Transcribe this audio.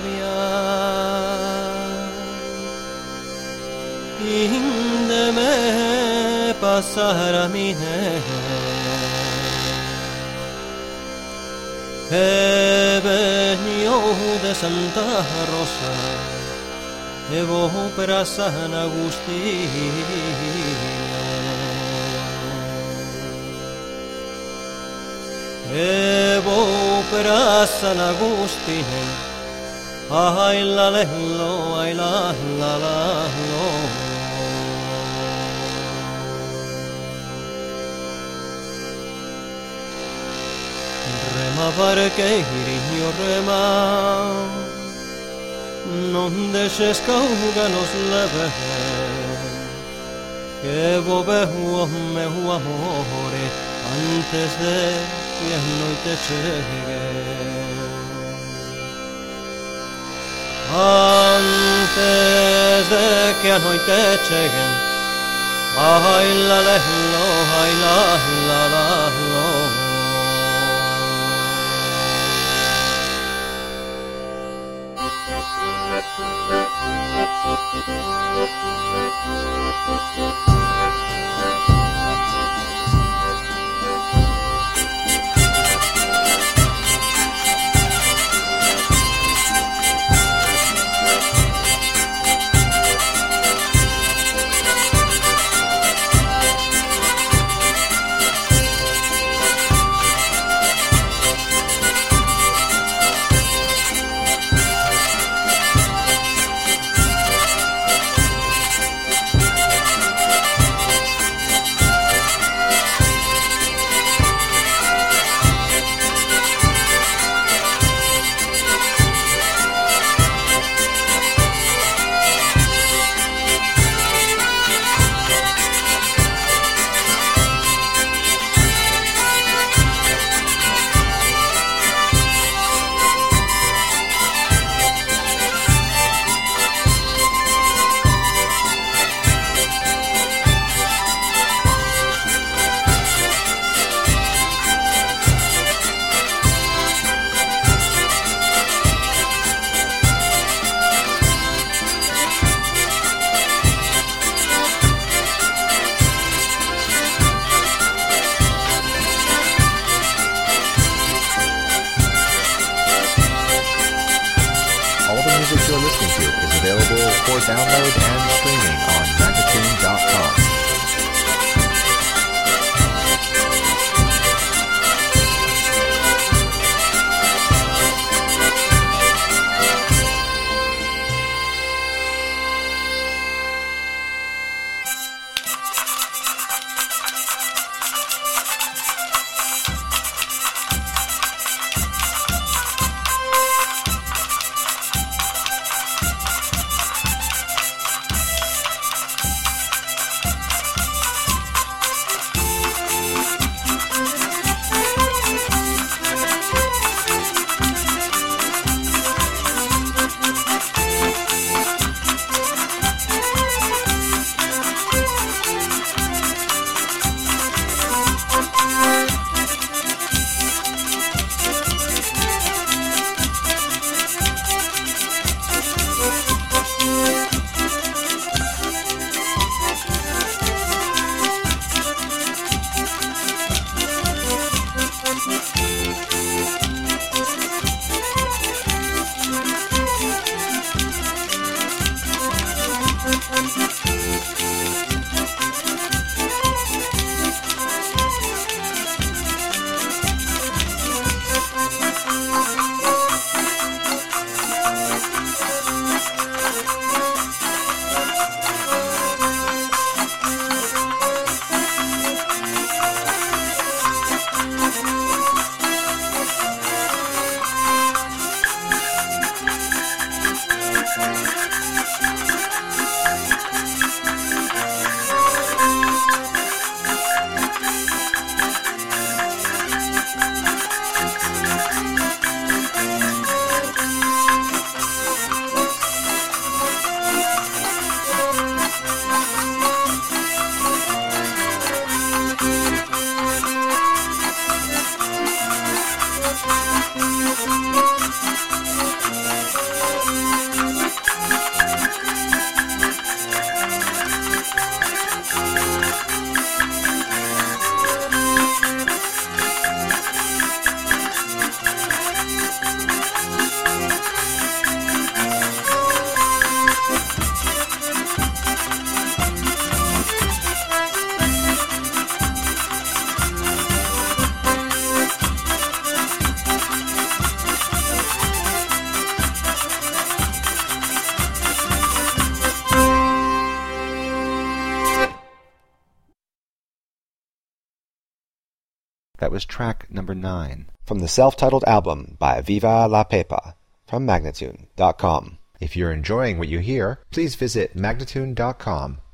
Indeme passara mine che venio de Santa Rosa e vo per San Agustino e vo per San Agustino ai la lello ai la la la lo rema perché io rema non desescauga los leve que vove me amore antes de que noite chegue antes de que a noite chegue ai la lelo ai la la la lo You're listening to is available for download and streaming on Magatune.com. That was track number 9. From the self-titled album by Viva La Pepa from Magnatune.com. If you're enjoying what you hear, please visit Magnatune.com